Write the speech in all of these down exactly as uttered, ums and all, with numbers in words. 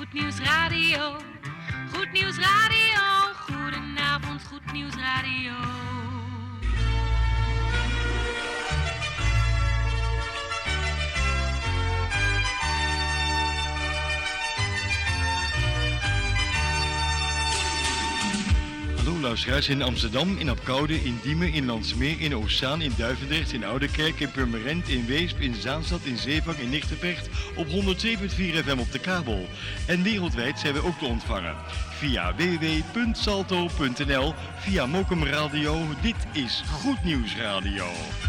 Goed Nieuws Radio. Goed Nieuws Radio. Goedenavond, Goed Nieuws Radio. Hallo luisteraars in Amsterdam, in Apkoude, in Diemen, in Landsmeer, in Oostzaan, in Duivendrecht, in Oudekerk, in Purmerend, in Weesp, in Zaanstad, in Zeevang, in Nigtevecht op honderd zeven punt vier F M op de kabel. En wereldwijd zijn we ook te ontvangen via w w w punt salto punt n l, via Mokum Radio. Dit is Goed Nieuws Radio.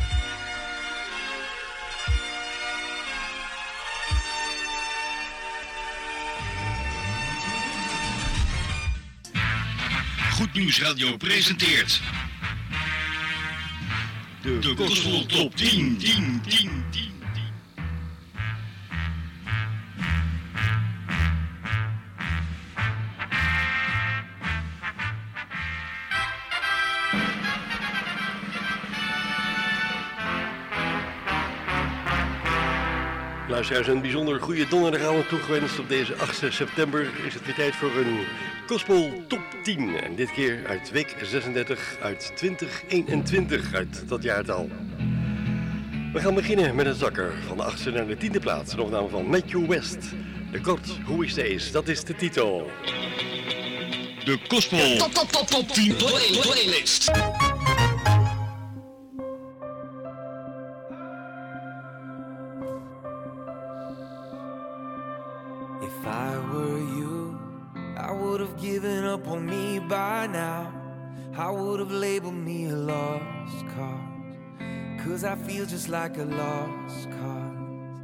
Goed Nieuws Radio presenteert de, de Gospel Top tien, tien, tien, tien. Luisteraars, een bijzonder goede donderdagavond toegewenst. Op deze achtste september is het weer tijd voor een Gospel Top tien. En dit keer uit week zesendertig uit twintig eenentwintig, uit dat jaartal. We gaan beginnen met een zakker van de achtste naar de tiende plaats. Een opname van Matthew West. The God Who He Stays, dat is de titel. De Gospel Top Top Top Top tien play, Playlist. If I were you, I would have given up on me by now. I would have labeled me a lost cause, 'cause I feel just like a lost cause.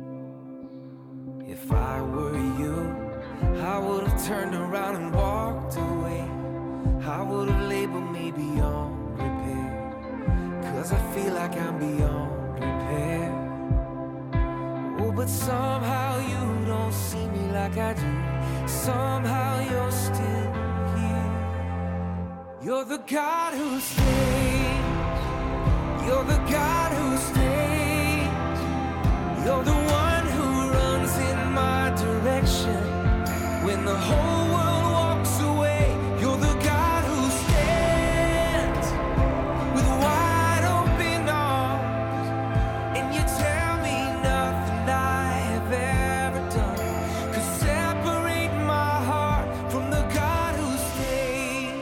If I were you, I would have turned around and walked away. I would have labeled me beyond repair, 'cause I feel like I'm beyond repair. Oh, but somehow you don't see me like I do. Somehow you're still here. You're the God who stays. You're the God who stays. You're the one who runs in my direction. When the whole world walks away, you're the God who stands with wide open arms. And you tell me nothing I have ever done could separate my heart from the God who stays.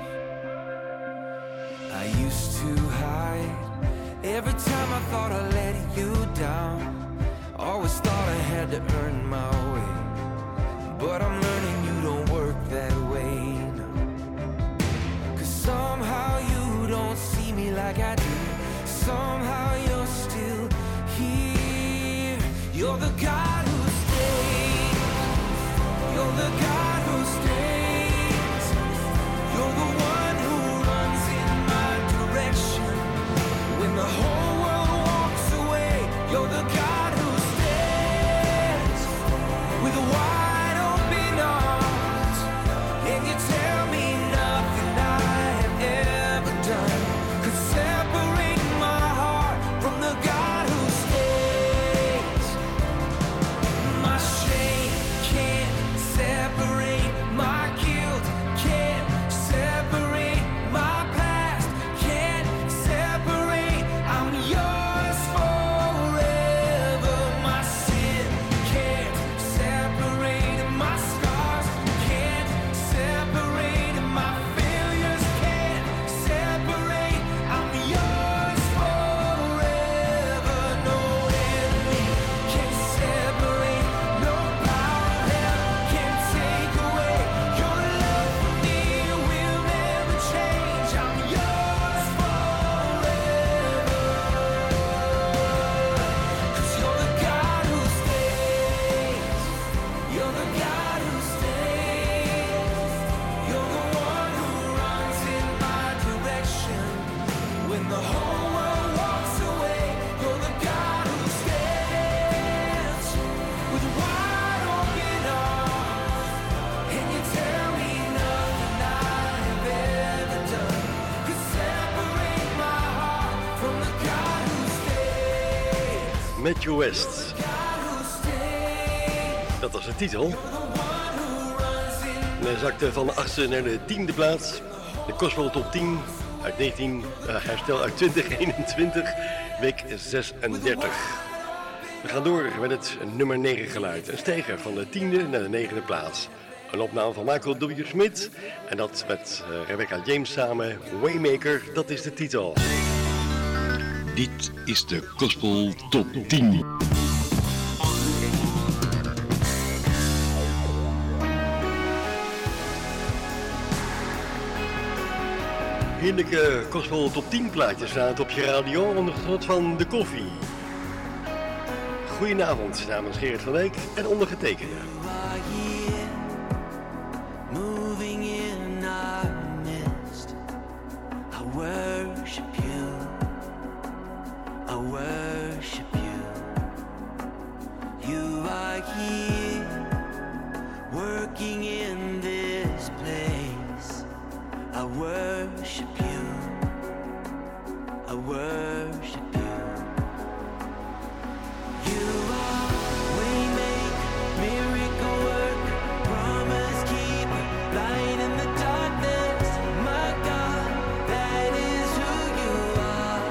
I used to hide every time I thought I let you down. Always thought I had to earn my way, but I'm learning you don't work that way, no. 'Cause somehow you don't see me like I do. Somehow you're still here. You're the God who stays. You're the God who stays. You're the one who runs in my direction. When the whole world walks away, you're the God who stands with a wide open arms. And you tell me nothing I have ever done could separate my heart from the God who stays. My shame can't separate, my guilt can't separate, my past can't separate. I'm yours forever. My sin can't separate, and my scars can't separate, and my failures can't separate. I'm yours forever. No enemy can separate, no power of hell can take away. Your love for me will never change. I'm yours forever. 'Cause you're the God who stays. You're the God who stays. You're the one who runs in my direction. When the whole world walks away, you're the God who stands with wide open arms. And you tell me nothing I have ever done could separate my heart from the God who stays. Matthew West, God who stays. dat was de titel. The one who En hij zakte van de achtste naar de tiende plaats. De Gospel Top tien uit negentien, uh, herstel uit twintig eenentwintig, week zesendertig. We gaan door met het nummer negen geluid. Een stijger van de tiende naar de negende plaats. Een opname van Michael W. Smith. En dat met uh, Rebecca James samen. Waymaker, dat is de titel. Dit is de Gospel Top tien. Heerlijke Gospel Top tien plaatjes staan op je radio onder het genot van de koffie. Goedenavond namens Gerrit van Dijk en ondergetekende. Moving in our midst, I worship you, I worship you. You are here, working in this place. I worship you, I worship you. You are waymaker, miracle worker, promise keeper, light in the darkness. My God, that is who you are.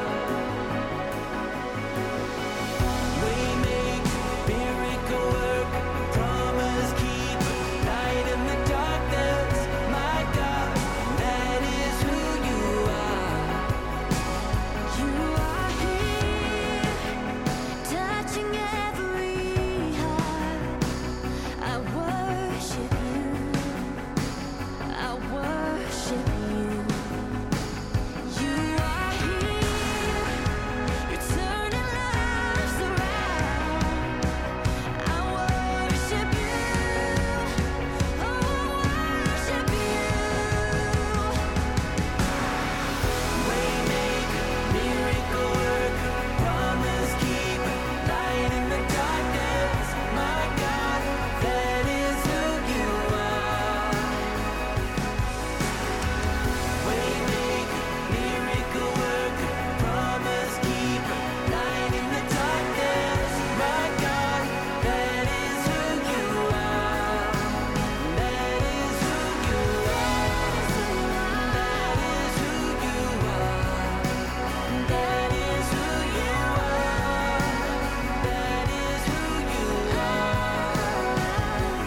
Waymaker, miracle worker, promise keeper, light in the darkness. My God, that is who you are. You are here, touching every heart. I worship you, I worship you. You are here, you're turning lives around. I worship you, oh, I worship you. Waymaker, miracle worker, promise keeper, light in the darkness. My God, that is who you are. Waymaker, miracle worker, promise keeper, light in the darkness. My God, that is who you are. That is who you are. That is who you are. That is who you are. That is who you are.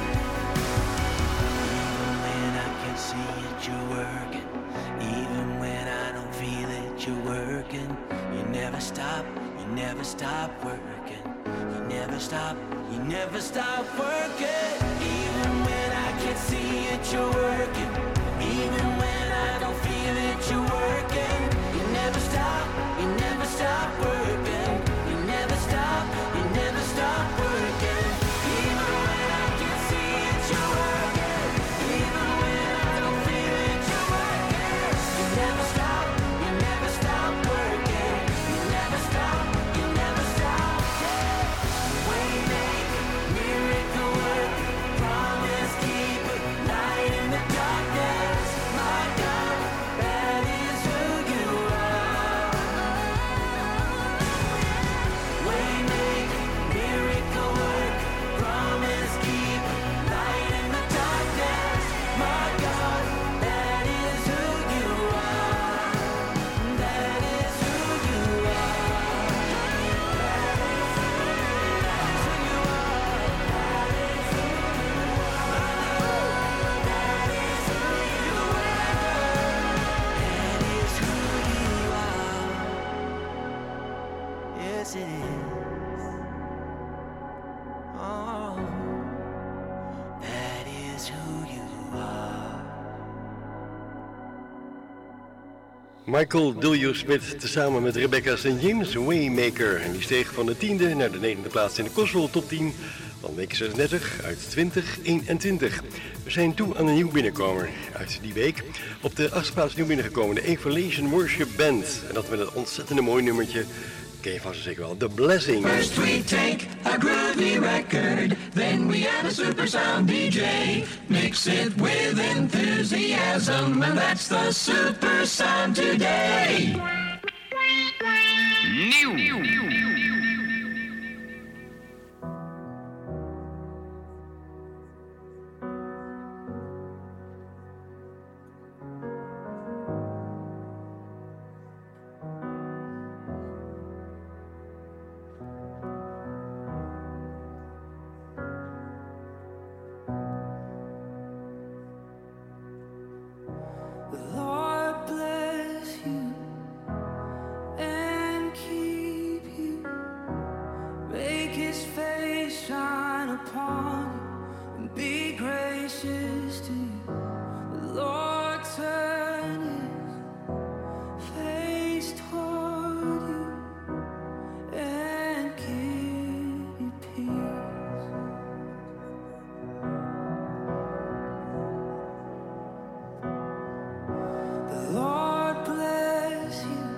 Even when I can see it, you're working. Even when I don't feel it, you're working. You never stop, you never stop working. You never stop, you never stop working. Even when I can't see it, you're working. Even when I don't feel it, you're working. You never stop, you never stop working. You never stop, you never stop working. Even when I can't see it, you're working. Even when I don't feel it, you're working. You never stop, you never stop working. You never stop, you never stop. Waymaker, miracle worker, promise keeper, light in the darkness. My God, that is who you are. Waymaker, miracle worker, promise keeper, light in the darkness. My God, that is who you are. That is who you are. That is who you are. That is who you are. That is who you are. Yes, it is. Oh, that is who you are. Michael W. Smith tezamen met Rebecca Saint James, Waymaker. En die steeg van de tiende naar de negende plaats in de Gospel Top tien van week zesendertig uit twintig eenentwintig. We zijn toe aan een nieuw binnenkomer uit die week. Op de achtste plaats nieuw binnengekomen, de Evolution Worship Band. En dat met een ontzettende mooi nummertje. Ken je vast zeker wel, The Blessing. First we take a groovy record, then we add a super sound D J. Mix it with enthusiasm, and that's the super sound today. Nieuw. upon you and be gracious to you. The Lord turn his face toward you and give you peace. The Lord bless you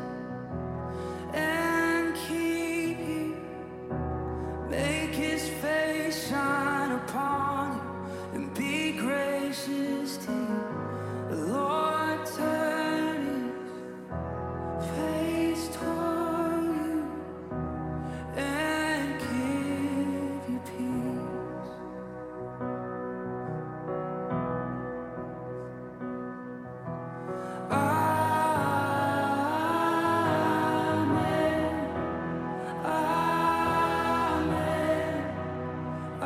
and keep you. Make his face shine upon you and be gracious to you. The Lord turn his face toward you and give you peace. Amen. Amen.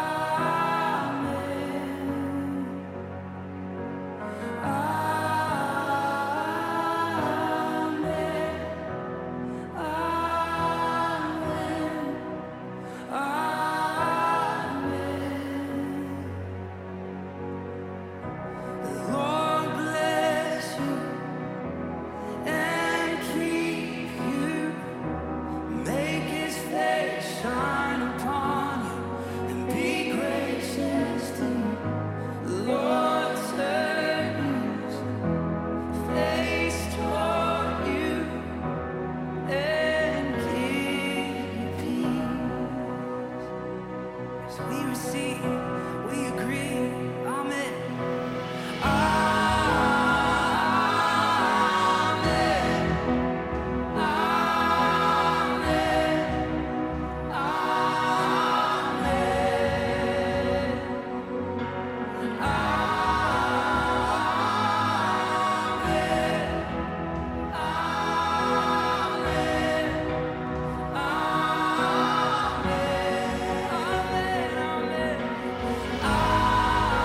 The Lord bless you and keep you. Make his face shine upon you and be gracious to you. The Lord turn his face toward you and give you peace. As we receive, we agree. Amen. Amen. Amen. Amen.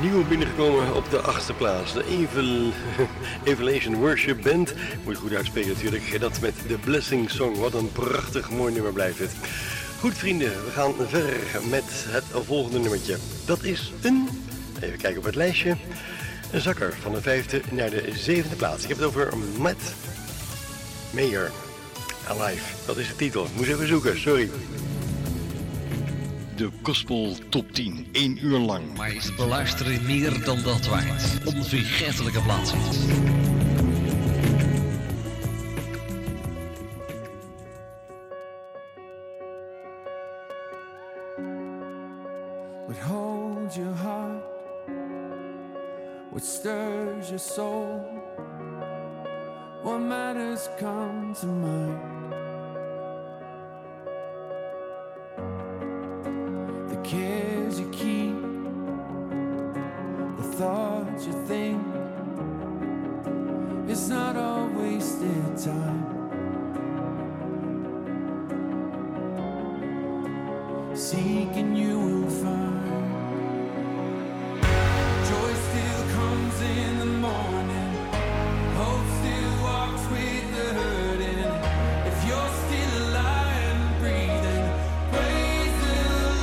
nieuw binnengekomen op de achtste plaats. De Evil, Evolution Worship Band. Moet je goed uitspreken natuurlijk. Dat met The Blessing Song. Wat een prachtig mooi nummer blijft het. Goed vrienden, we gaan verder met het volgende nummertje. Dat is een, even kijken op het lijstje, een zakker van de vijfde naar de zevende plaats. Ik heb het over Matt Mayer. Alive, dat is de titel. Moest even zoeken, sorry. De Gospel Top tien, één uur lang. Maar is het beluisteren meer dan dat waard? Onvergetelijke plaatsen. What holds your heart? What stirs your soul? What matters come to mind? The cares you keep, the thoughts you think, it's not all wasted time. Seek and you will find. Joy still comes in the morning. Hope still walks with the hurting. If you're still alive and breathing, praise the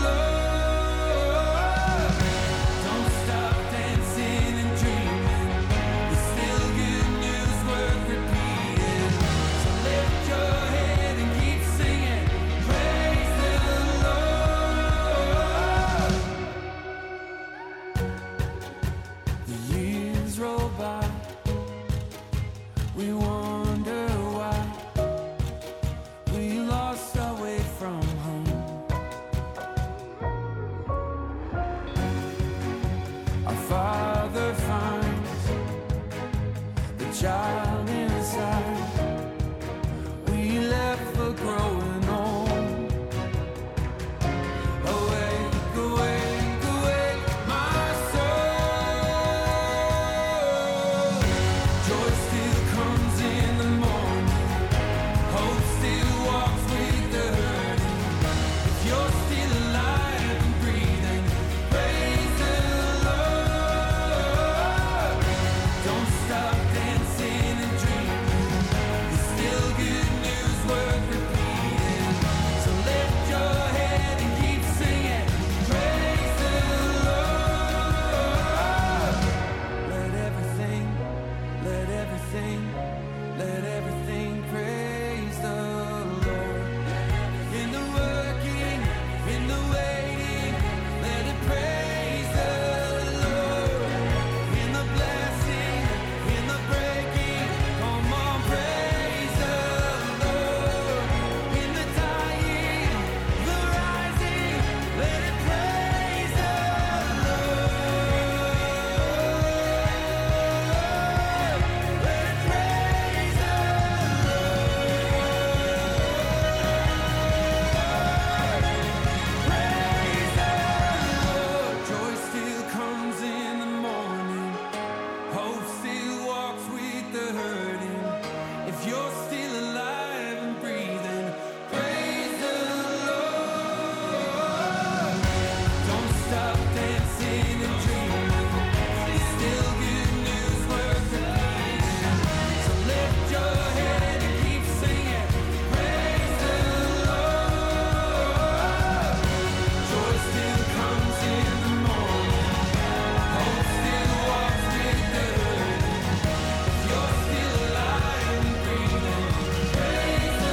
Lord. Don't stop dancing and dreaming. There's still good news worth repeating. So lift your head and keep singing. Praise the Lord. The years roll by. We wonder why we lost our way from home. Our Father finds the child inside. We left for growing old. Awake, awake, awake, my soul. Joy still comes in the morning. Hope still walks with the hurting. If you're still alive and breathing, praise the Lord. Don't stop dancing and dreaming. There's still good news worth repeating. So lift your head and keep singing. Praise the Lord. Let everything, let everything, let everything praise the Lord. In the working, in the waiting, let it praise the Lord. In the blessing, in the breaking, come on, praise the Lord. In the dying, the rising, let it praise the Lord. Let it praise the Praise the Lord. Joy still comes in the morning. Hope still walks with the hurting. If you're still alive and breathing, praise the Lord. Don't stop dancing and dreaming. There's still good news worth repeating. So lift your head and keep singing. Praise the Lord. Joy still comes in the morning. Hope still walks with the hurting. If you're still alive and breathing, praise the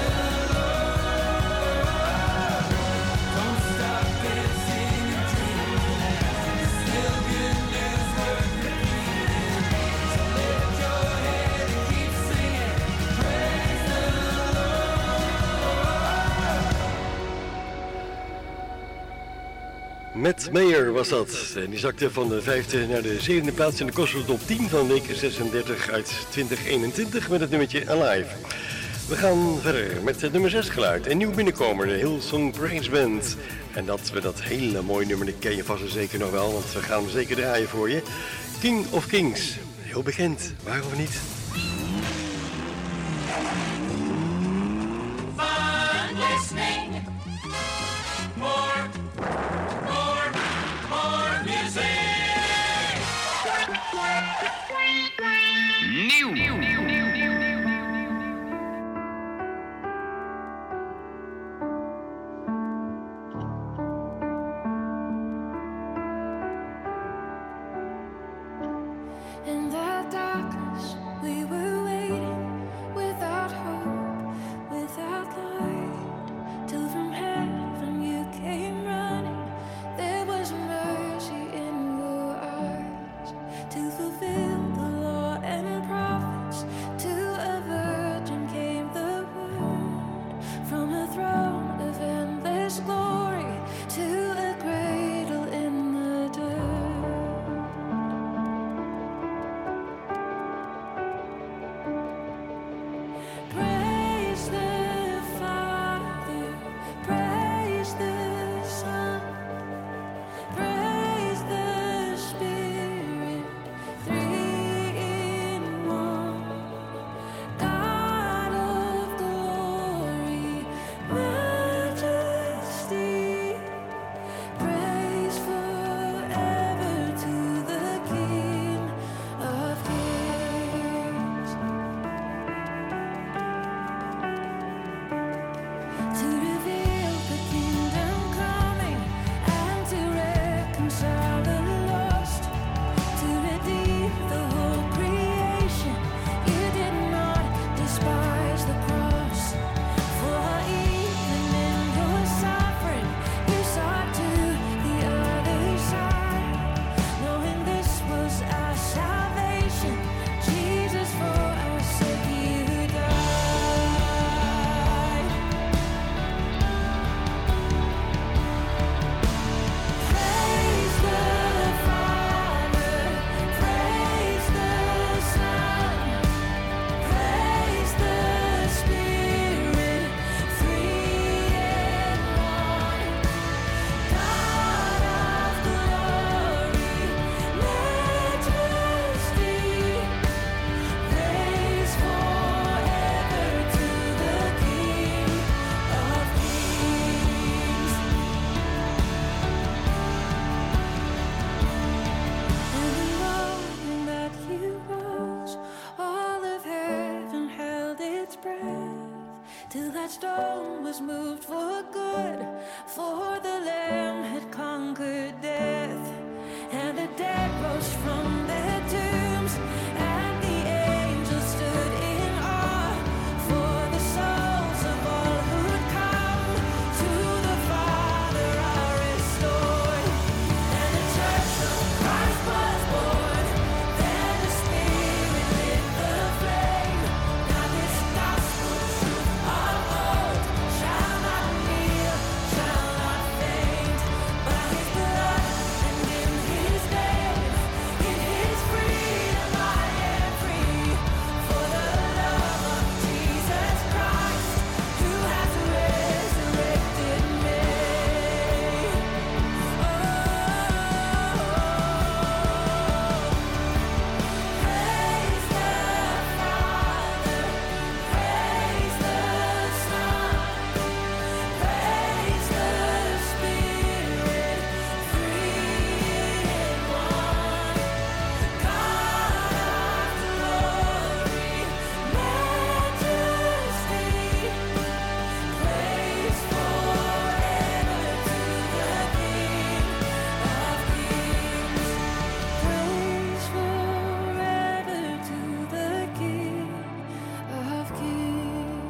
Lord. Don't stop dancing and dreaming. There's still good news worth repeating. So lift your head and keep singing. Praise the Matt Mayer was dat. En die zakte van de vijfde naar de zevende plaats in de Gospel Top tien van week zesendertig uit twintig eenentwintig met het nummertje Alive. We gaan verder met het nummer zes geluid. Een nieuw binnenkomer, de Hillsong Praise Band. En dat we dat hele mooie nummer, dat ken je vast en zeker nog wel, want we gaan hem zeker draaien voor je. King of Kings. Heel bekend, waarom niet? Fun listening. More, more, more music. from a throne of endless glory to a cradle in the dirt. Praise the Father, praise the Son, praise the Spirit, three in one. God of glory, majesty, praise forever to the King of Kings. To reveal the kingdom coming and to reconcile the lost, to redeem the whole creation. You did not despise the cross, for even in your suffering, you saw to the other side, knowing this was our salvation. Jesus, for our sake, you died. Praise the Father, praise the Son, praise the Spirit, three in one. God of glory, majesty, praise forever to the King of Kings. And the morning that you rose, all of heaven held its breath, till that stone was moved for good, for the Lamb had conquered death. And the dead rose from their tombs, and the angels stood in awe, for the souls of all who'd come to the Father are restored. And the church of Christ was born. Then the Spirit lit the flame. Now this gospel truth of old shall not kneel, shall not faint. By His blood and in His name, in His freedom I am free. For the love of Jesus Christ, who has resurrected me. Oh, praise the Father, praise the Son, praise the Spirit, three in one. God of glory, majesty, praise forever to the King of Kings. Praise forever to the King of Kings.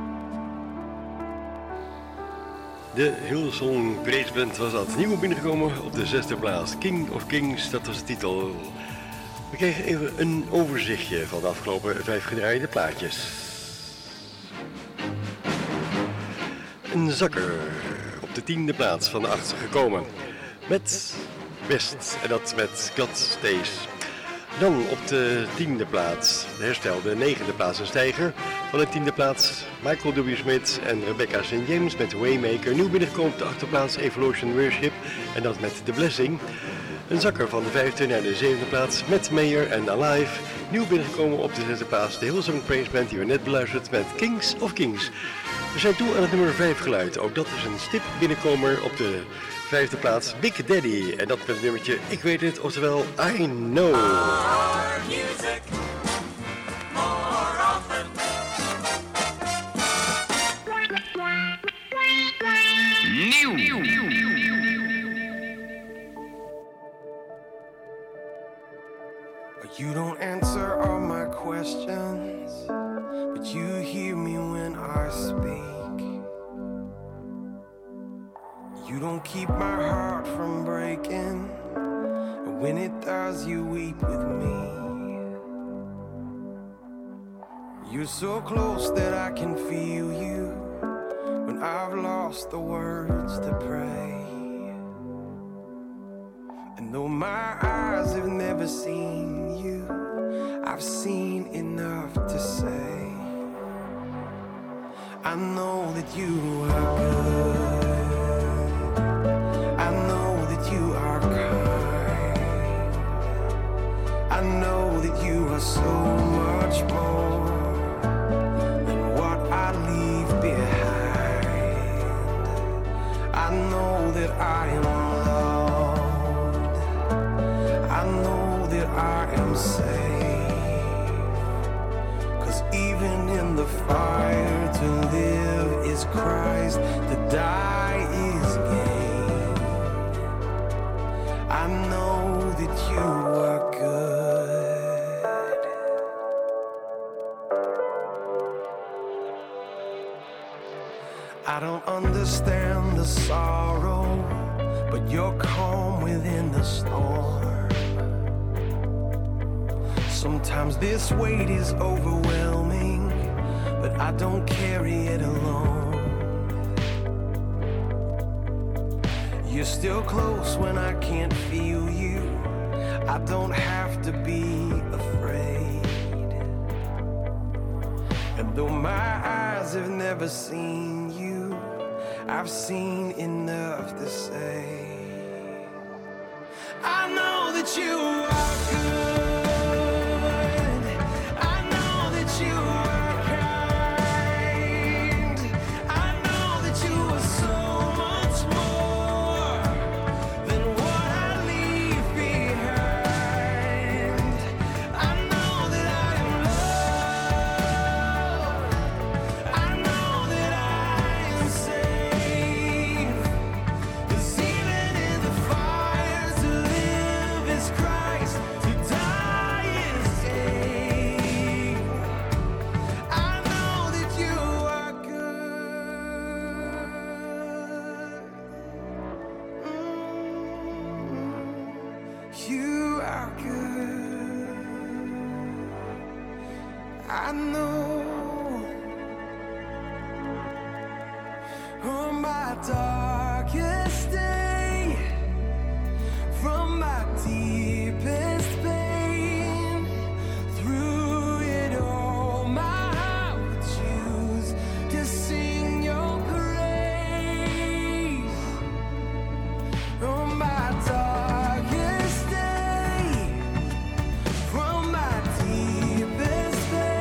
De Hillsong Praise Band was dat. Nieuw binnengekomen op de zesde plaats. King of Kings, dat was de titel. We kregen even een overzichtje van de afgelopen vijf gedraaide plaatjes. Een zakker op de tiende plaats van de achtste gekomen. Met West, en dat met God Stays. Dan op de tiende plaats, de herstelde negende plaats een stijger. Van de tiende plaats Michael W. Smith en Rebecca Saint James met Waymaker. Nieuw binnengekomen op de achtste plaats Evolution Worship, en dat met The Blessing. Een zakker van de vijfde naar de zevende plaats met Mayer en Alive. Nieuw binnengekomen op de zesde plaats de Hillsong Praise Band die we net beluisterd met Kings of Kings. We zijn toe aan het nummer vijf geluid. Ook dat is een stip binnenkomer op de vijfde plaats Big Daddy. En dat met het nummertje Ik Weet Het, oftewel I Know. More music, more often. Nieuw. You don't answer all my questions, but you hear me when I speak. You don't keep my heart from breaking, and when it does, you weep with me. You're so close that I can feel you, I've lost the words to pray. And though my eyes have never seen you, I've seen enough to say I know that you are good. I know that you are kind. I know that you are so much more than what I leave behind. I know that I am loved. I know that I am safe. 'Cause even in the fire, to live is Christ, to die is gain. I know that you are good. I don't understand the sorrow, but you're calm within the storm. Sometimes this weight is overwhelming, but I don't carry it alone. You're still close when I can't feel you. I don't have to be afraid. And though my eyes have never seen you, I've seen enough to say I know that you are good. I know on my darkest day, from my deepest pain, through it all, my heart would choose to sing your praise. On my darkest day, from my deepest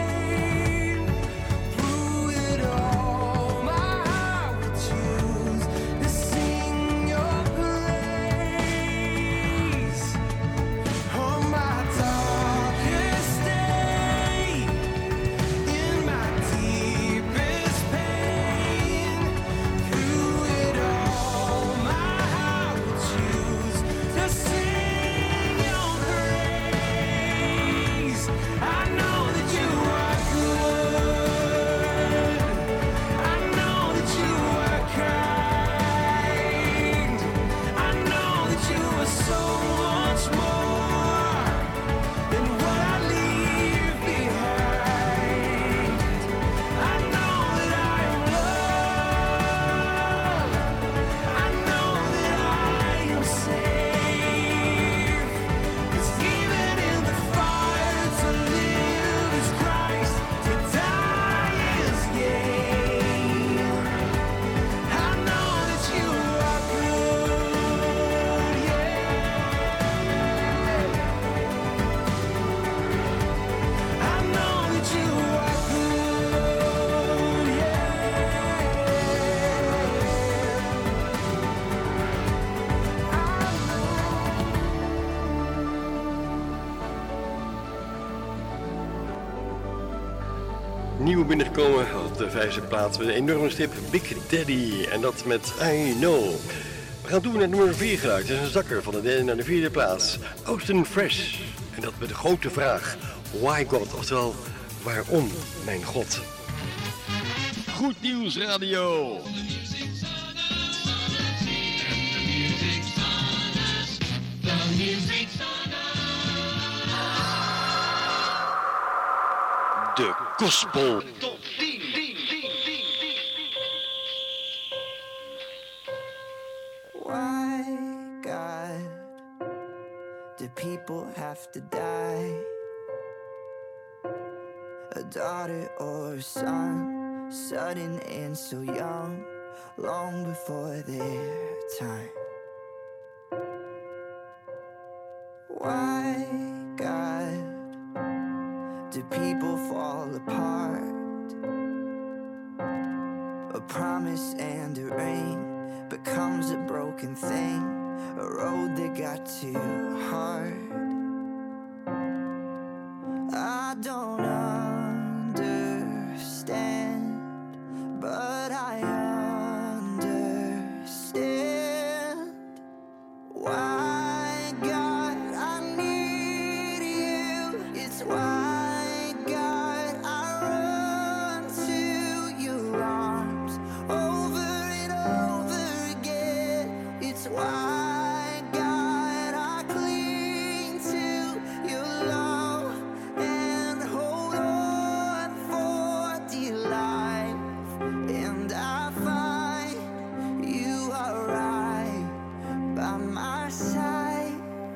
Nieuw binnengekomen op de vijfde plaats met een enorme stip Big Daddy en dat met I Know. We gaan doen naar nummer vier geluid. Het is een zakker van de derde naar de vierde plaats. Austin Fresh. En dat met de grote vraag. Why God? Oftewel, waarom mijn God? Goed Nieuws Radio. De Gospel. Top tien. people have to die. A daughter or a son, sudden and so young, long before their time. Why, God, do people fall apart? A promise and a ring becomes a broken thing, a road that got too hard. I don't understand, but I understand. Why, God, I need you. It's why, God, I run to your arms over and over again. It's why, God, I cling to your love and hold on for dear life. And I find you are right by my side.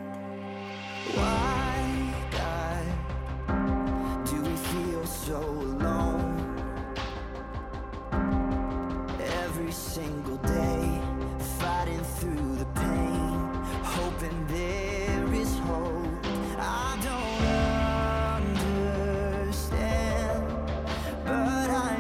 Why, God, do we feel so alone? Every single day, fighting through the pain, hoping there is hope. I don't understand, but I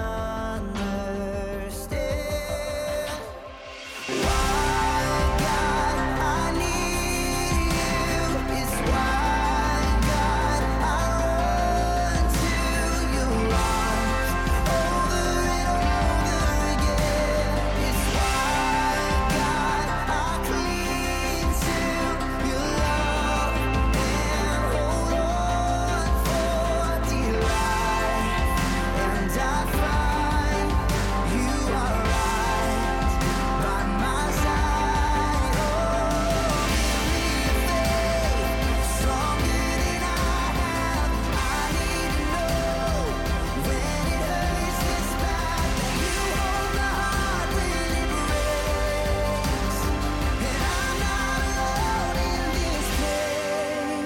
understand. Why, God, I need you. It's why, God, I run to your arms over and over again. It's why, God, I cling to your love and hold on for dear life. And I find you are right by my side. Oh, give me faith stronger than I have. I need to know when it hurts this bad that you hold my heart when it breaks. And I'm not alone in this pain.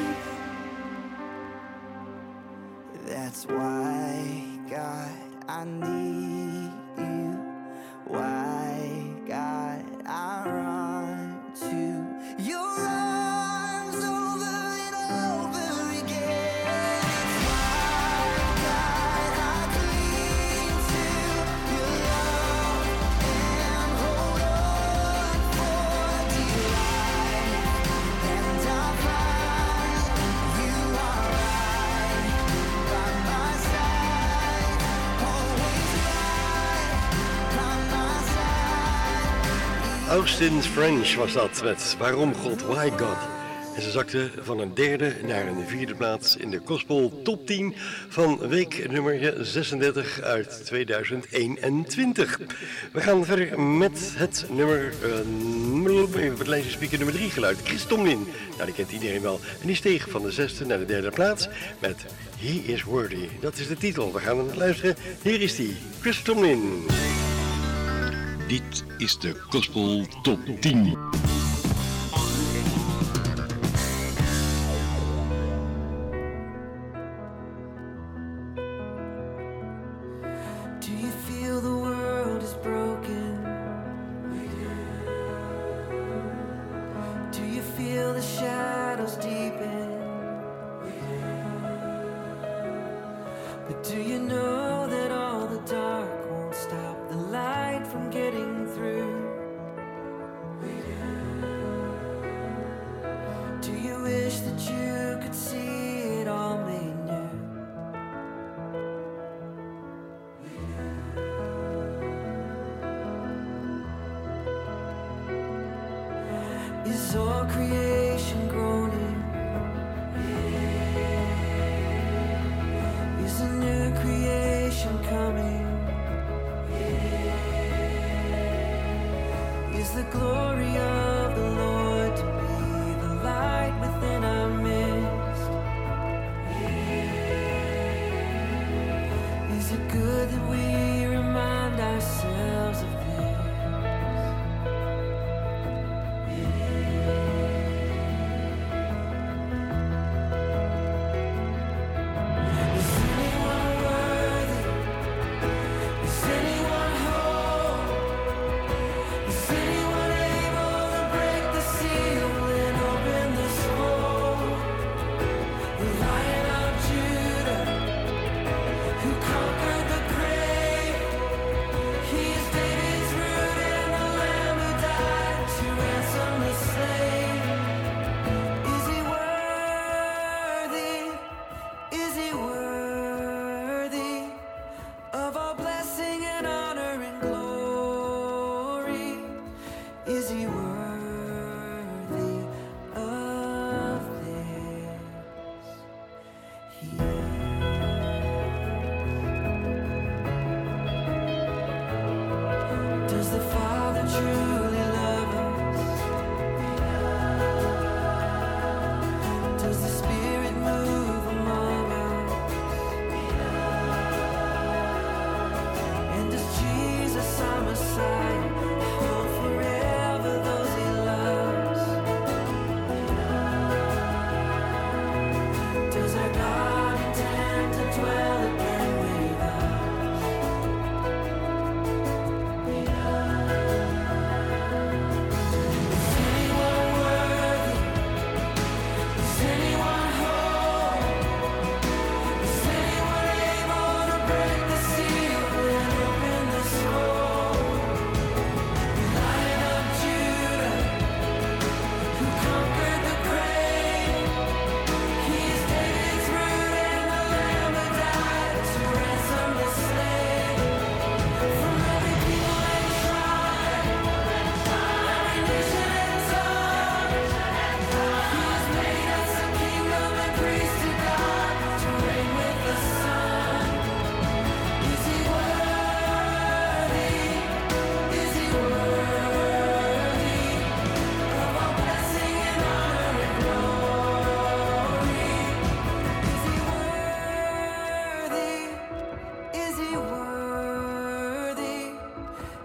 That's why, God, I need you. Why, God, I run to your arms over and over again. It's why, God, I cling to your love and hold on for dear life. And I find you are right by my side, always right by my side. Austin's French was dat met Waarom God, Why God. En ze zakte van een derde naar een vierde plaats in de Gospel Top tien van week nummer zesendertig uit tweeduizend eenentwintig. We gaan verder met het nummer, uh, even het lijstje spieken, nummer drie geluid. Chris Tomlin, nou die kent iedereen wel. En die steeg van de zesde naar de derde plaats met He is Worthy. Dat is de titel. We gaan naar luisteren. Hier is die, Chris Tomlin. Dit is de Gospel Top tien. Do you feel the world is broken? Do you feel the shadows deepen? But do you know that all the dark won't stop the light from getting through? Do you wish that you could see it all made new? Is all creation groaning? Is a new creation coming? Is the glory of the Lord to be the light within our midst? Is it good that we remind ourselves of this?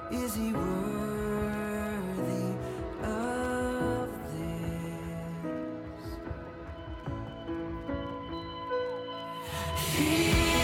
Is he worthy of this? He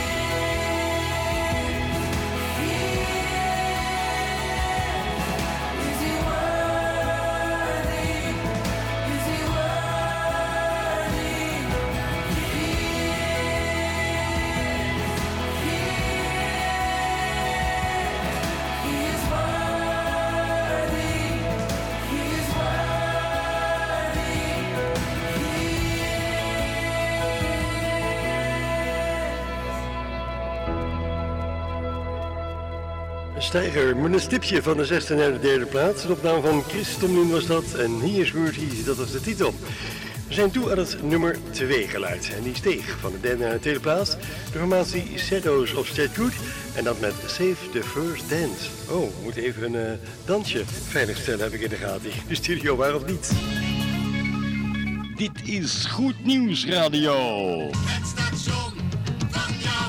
Steiger met een stipje van de zesde naar de derde plaats. Een opname van Chris Tomlin was dat en He is Worthy, dat was de titel. We zijn toe aan het nummer twee geluid en die steeg van de derde naar de tweede plaats. De formatie Shadows of State Good en dat met Save the First Dance. Oh, we moeten even een uh, dansje veiligstellen, heb ik in de gaten. De studio, waar of niet? Dit is Goed Nieuws Radio. Het station van jou.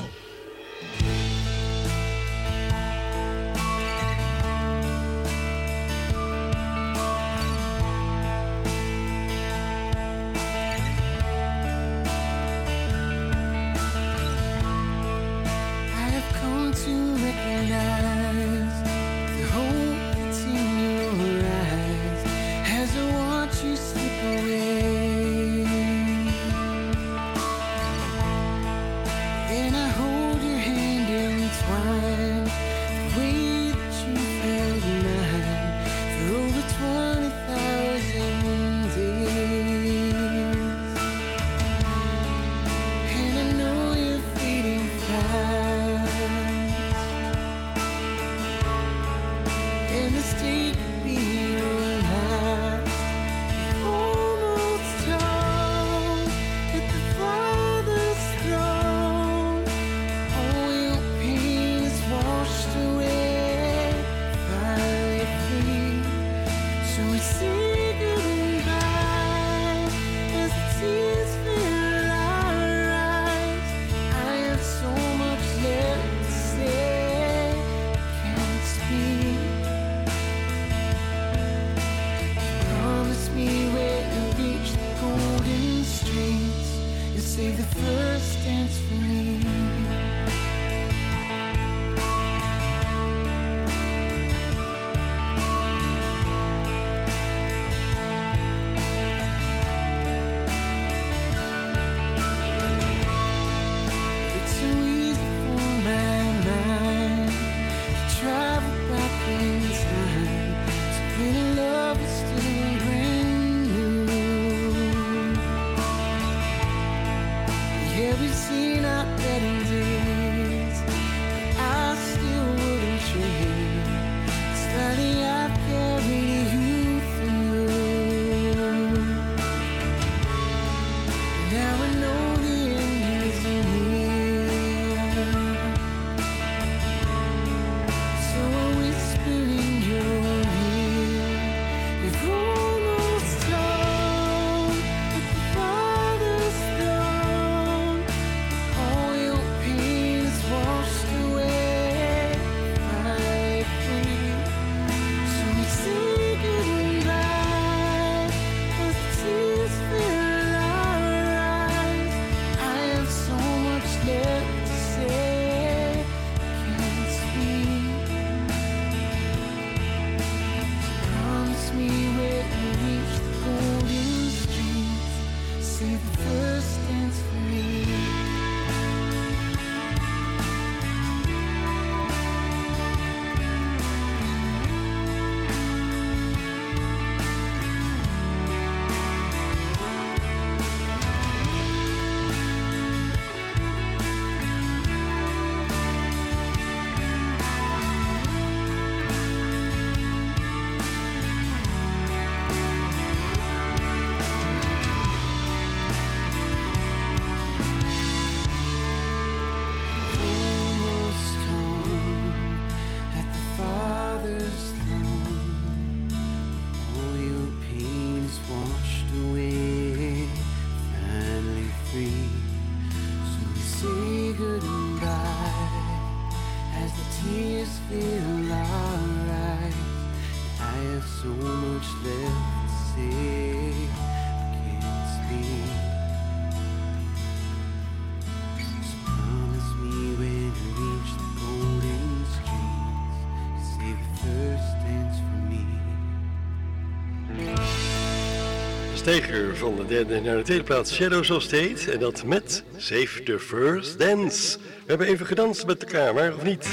Slip away. stijger van de derde naar de tweede plaats Shadows of State. En dat met Save the First Dance. We hebben even gedanst met elkaar, maar of niet?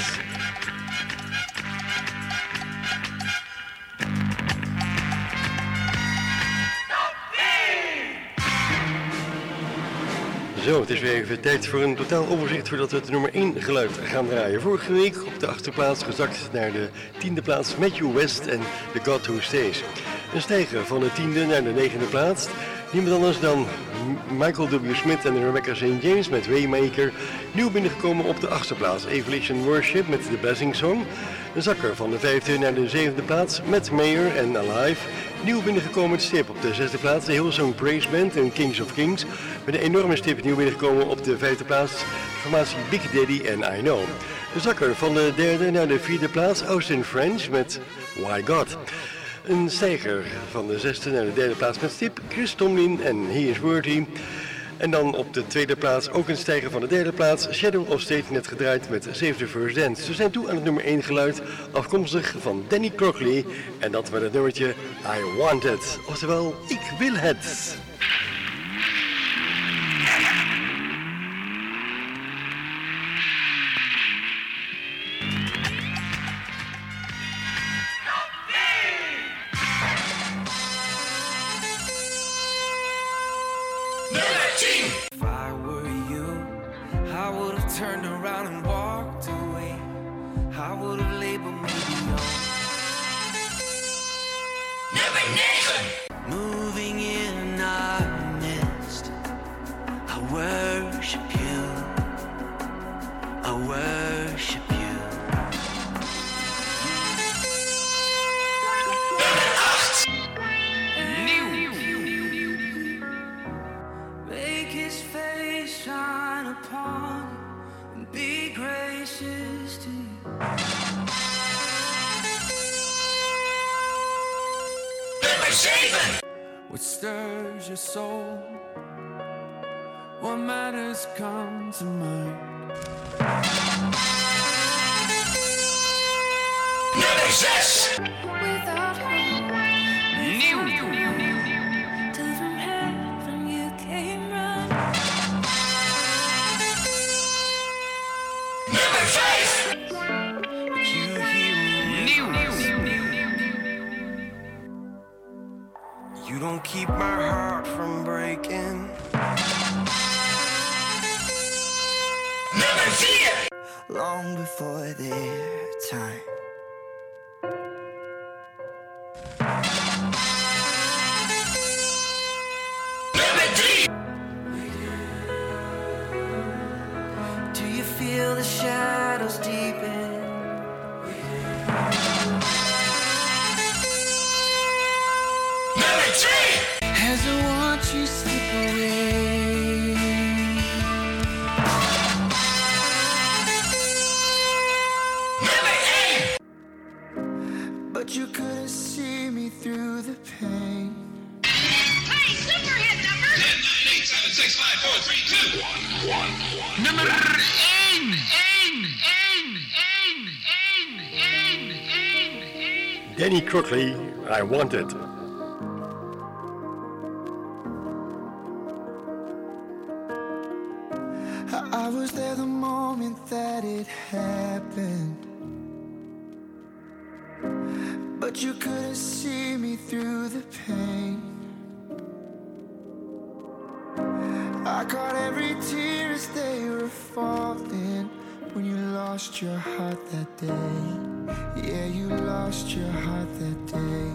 Zo, het is weer even tijd voor een totaal overzicht voordat we het nummer één geluid gaan draaien. Vorige week op de achterplaats gezakt naar de tiende plaats Matthew West en The God Who Stays. Een stijger van de tiende naar de negende plaats. Niemand anders dan Michael W. Smith en Rebecca Saint James met Waymaker. Nieuw binnengekomen op de achtste plaats Evolution Worship met The Blessing Song. Een zakker van de vijfde naar de zevende plaats met Mayor en Alive. Nieuw binnengekomen stip op de zesde plaats de Hillsong Praise Band en Kings of Kings. Met een enorme stip nieuw binnengekomen op de vijfde plaats de formatie Big Daddy en I Know. De zakker van de derde naar de vierde plaats Austin French met Why God. Een stijger van de zesde naar de derde plaats met stip Chris Tomlin en He Is Worthy. En dan op de tweede plaats ook een stijger van de derde plaats Shadow of State net gedraaid met Save the First Dance. We zijn toe aan het nummer één geluid afkomstig van Danny Crockley en dat was het nummertje I Want It, oftewel Ik Wil Het. If I were you, I would have turned around and walked away. I would have labeled me beyond. Number nine. Moving in our midst, I worship you. I worship you. Shine upon and be gracious to you. Number seven. What stirs your soul? What matters come to mind? Number six. Without hope, New. till from heaven you came running. Number five. You hear me? You don't keep my heart from breaking. Number four. Long before their time. Number three. Do you feel the shadows deepen? Number two. As I watch you slip away. Number eight. But you couldn't see me through the pain. Hey, super hit number! ten, nine, eight, seven, six, five, four, three, two, one, one, one. Number één. Eén, één, één, één, één, één, één. Danny Crockley, I Want It. I, I was there the moment that it happened. But you couldn't see me through the pain. I caught every tear as they were falling. When you lost your heart that day. Yeah, you lost your heart that day.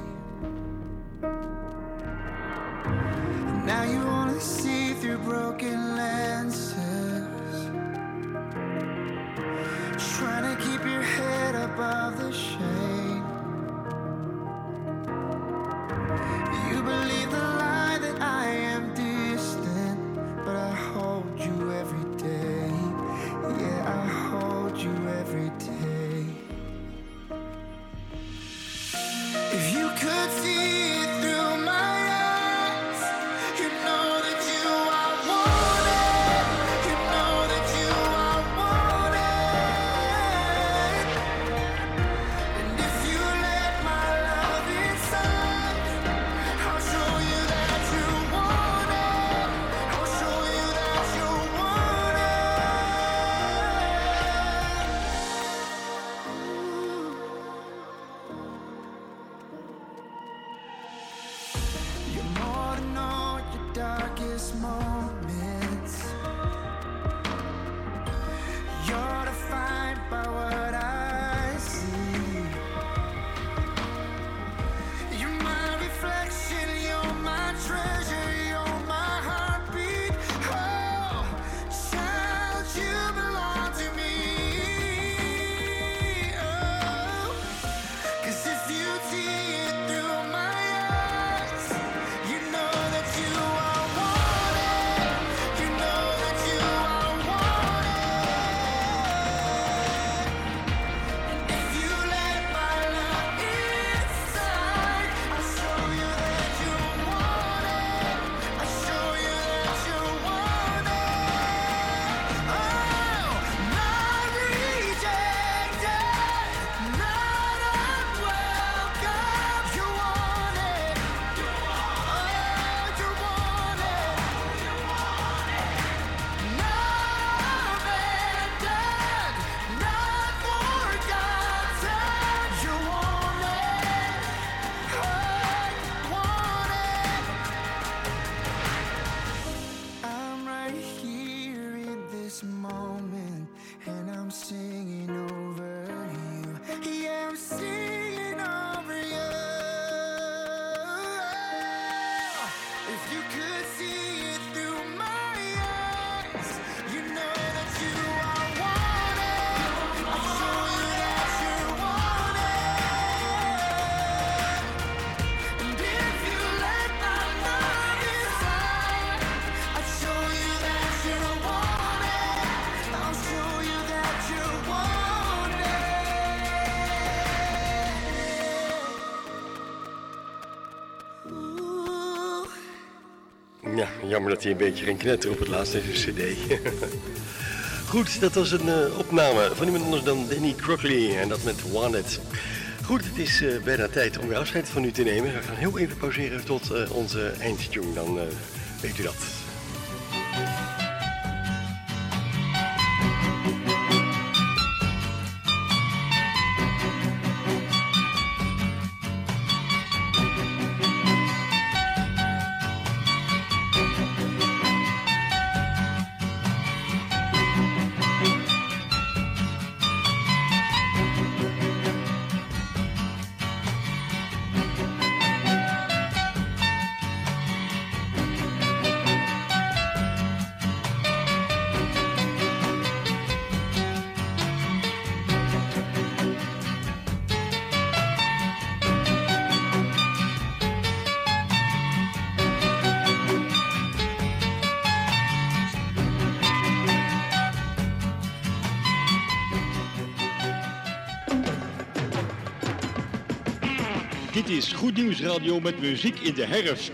And now you wanna see through broken lenses. Trying to keep your head above the shame. You believe the lie that I am distant, but I hold you every day. Yeah, I hold you every day. If you could see it through my eyes, you know that you are wanted. You know that you are wanted. And if you let my love inside, I'll show you that you precious moments. You're defined by what I see. You're my reflection, you're my treasure, you're my heartbeat. Oh, child, you belong to me. Oh, 'cause if you see it through my eyes, you know that you are wanted. You know that you are wanted. And if you let my love inside, I'll show you that you're wanted. I'll show you that you're wanted. Oh, not rejected, not unwelcome. You're wanted. Oh, you're wanted. Not abandoned, not forgotten. You're wanted. Oh, wanted. I'm right here in this moment, and I'm singing over you. Yeah, I'm singing over you. If you could see it through my eyes, you know that you are wanted. I'll show you that you're wanted. And if you let my love inside, I'll show you that you're wanted. I'll show you that you're wanted. Ooh. Ja, jammer dat hij een beetje ging knetteren op het laatste cd. Goed, dat was een uh, opname van iemand anders dan Danny Crockley en dat met Wanted. Goed, het is uh, bijna tijd om weer afscheid van u te nemen. We gaan heel even pauzeren tot uh, onze eindtune, dan uh, weet u dat. Dit is Goed Nieuws Radio met muziek in de herfst.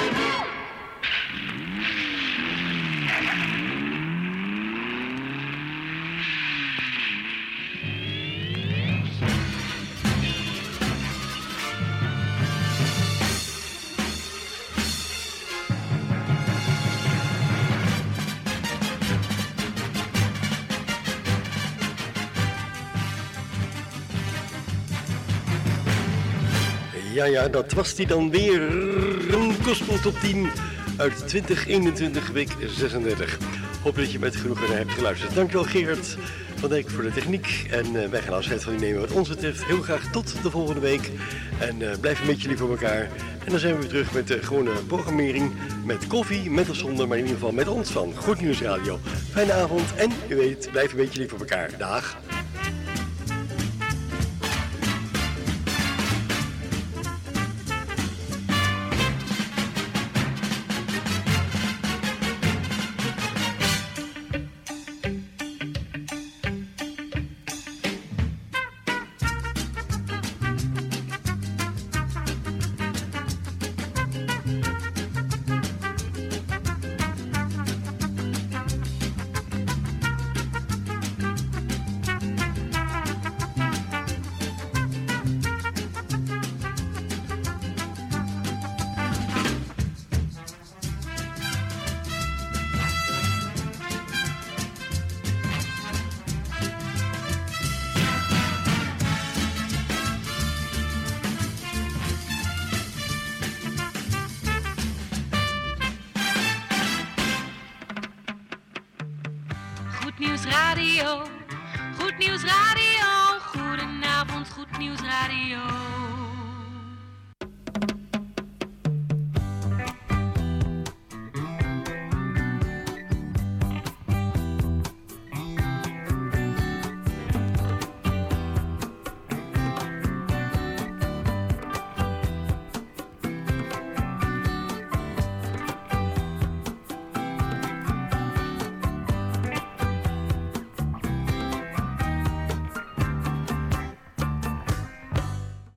Ja, ja, dat was die dan weer. Een Gospel Top tien uit twintig eenentwintig, week zesendertig. Hoop dat je met genoegen naar hebt geluisterd. Dankjewel Gerard van Dijk voor de techniek. En uh, wij gaan afscheid van u nemen wat ons betreft. Heel graag tot de volgende week. En uh, blijf een beetje lief voor elkaar. En dan zijn we weer terug met de gewone programmering. Met koffie, met of zonder, maar in ieder geval met ons van Goed Nieuws Radio. Fijne avond en u weet, blijf een beetje lief voor elkaar. Dag. Goed Nieuws Radio. Goed Nieuws Radio. Goedenavond, Goed Nieuws Radio.